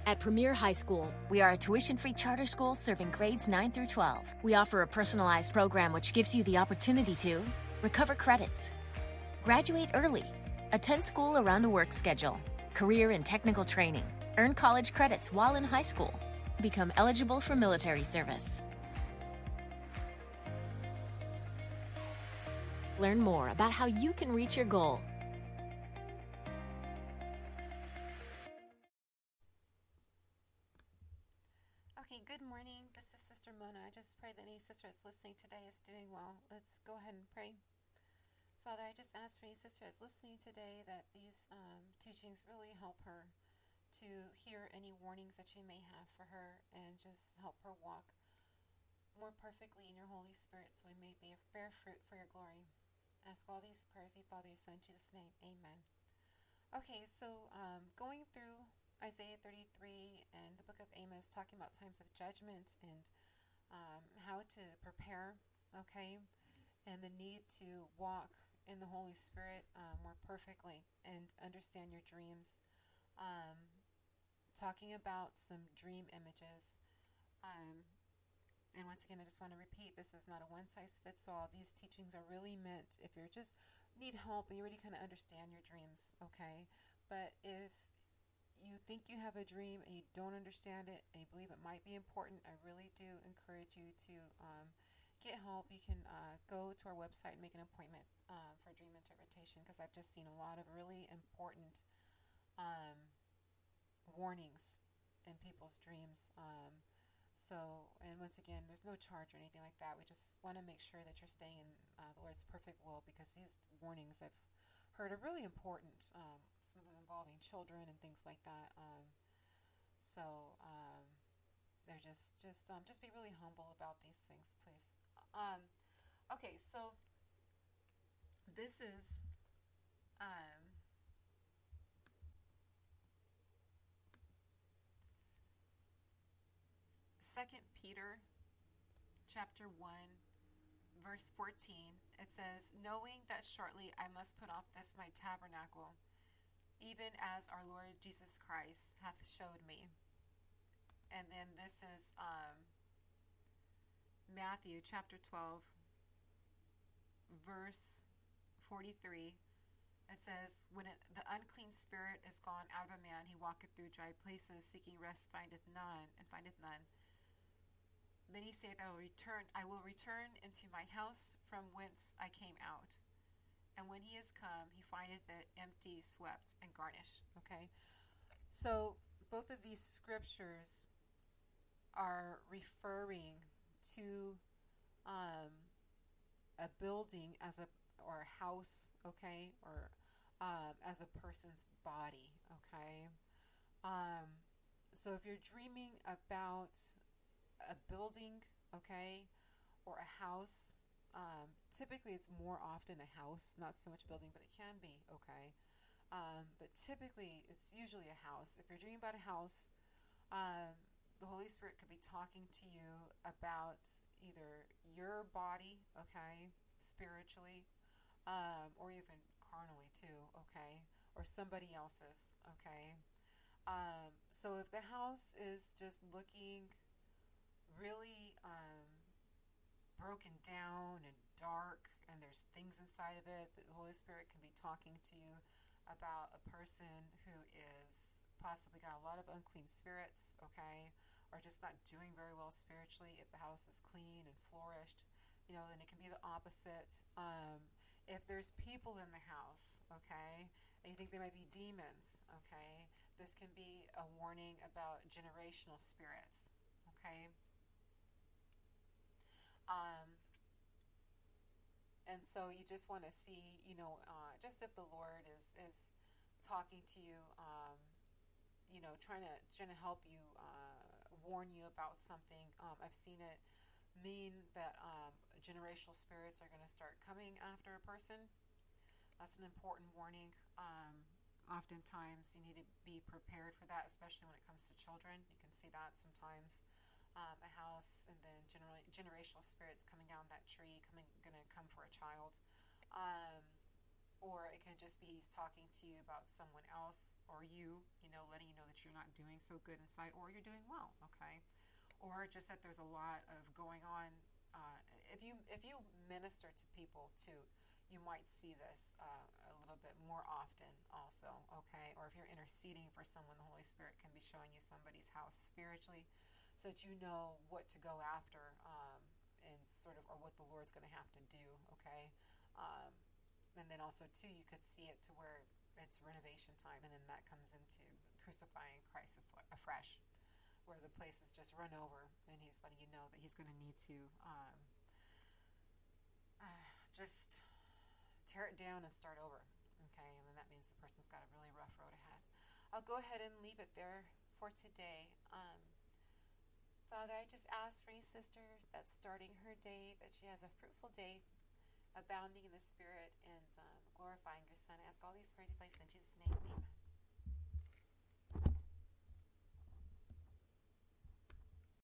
At Premier High School, we are a tuition-free charter school serving grades 9 through 12. We offer a personalized program which gives you the opportunity to recover credits, graduate early, attend school around a work schedule, career and technical training, earn college credits while in high school, become eligible for military service. Learn more about how you can reach your goal. Okay, good morning. This is Sister Mona. I just pray that any sister that's listening today is doing well. Let's go ahead and pray. Father, I just ask for any sister that's listening today that these teachings really help her to hear any warnings that you may have for her and just help her walk more perfectly in your Holy Spirit so we may bear fruit for your glory. Ask all these prayers in Father, your Son, in Jesus' name. Amen. Okay, so going through Isaiah 33 and the book of Amos, talking about times of judgment and how to prepare, okay, and the need to walk in the Holy Spirit more perfectly and understand your dreams. Talking about some dream images. And once again, I just want to repeat, this is not a one-size-fits-all. These teachings are really meant if you just need help and you already kind of understand your dreams, okay? But if you think you have a dream and you don't understand it and you believe it might be important, I really do encourage you to get help. You can go to our website and make an appointment for dream interpretation, because I've just seen a lot of really important warnings in people's dreams. And once again, there's no charge or anything like that. We just want to make sure that you're staying in the Lord's perfect will, because these warnings I've heard are really important, some of them involving children and things like that. They're just be really humble about these things, please. Okay, so this is 2 Peter chapter 1, verse 14. It says, knowing that shortly I must put off this my tabernacle, even as our Lord Jesus Christ hath showed me. And then this is Matthew chapter 12, verse 43. It says, when the unclean spirit is gone out of a man, he walketh through dry places, seeking rest, findeth none. Then he saith, I will return into my house from whence I came out. And when he is come, he findeth it empty, swept, and garnished. Okay? So both of these scriptures are referring to a building or a house, okay, or as a person's body, okay. So if you're dreaming about a building, okay, or a house, typically it's more often a house, not so much a building, but it can be, okay. But typically it's usually a house. If you're dreaming about a house, the Holy Spirit could be talking to you about either your body, okay, spiritually, or even carnally too, okay, or somebody else's, okay. So if the house is just looking really broken down and dark, and there's things inside of it, the Holy Spirit can be talking to you about a person who is possibly got a lot of unclean spirits, okay, or just not doing very well spiritually. If the house is clean and flourished, then it can be the opposite. If there's people in the house, okay, and you think they might be demons, okay, this can be a warning about generational spirits, okay. And so you just want to see, just if the Lord is talking to you, trying to help you, warn you about something. I've seen it mean that generational spirits are going to start coming after a person. That's an important warning. Oftentimes you need to be prepared for that, especially when it comes to children. You can see that sometimes. A house, and then generational spirits coming down that tree, going to come for a child. Or it can just be he's talking to you about someone else or you, letting you know that you're not doing so good inside or you're doing well, okay? Or just that there's a lot of going on. If you minister to people too, you might see this a little bit more often also, okay? Or if you're interceding for someone, the Holy Spirit can be showing you somebody's house spiritually so that you know what to go after and sort of, or what the Lord's going to have to do, okay? Um, and then also, too, you could see it to where it's renovation time, and then that comes into crucifying Christ afresh, where the place is just run over, and he's letting you know that he's going to need to just tear it down and start over, okay? And then that means the person's got a really rough road ahead. I'll go ahead and leave it there for today. Father, I just ask for your sister that's starting her day, that she has a fruitful day, abounding in the Spirit, and glorifying your Son. I ask all these prayers in Jesus' name. Amen.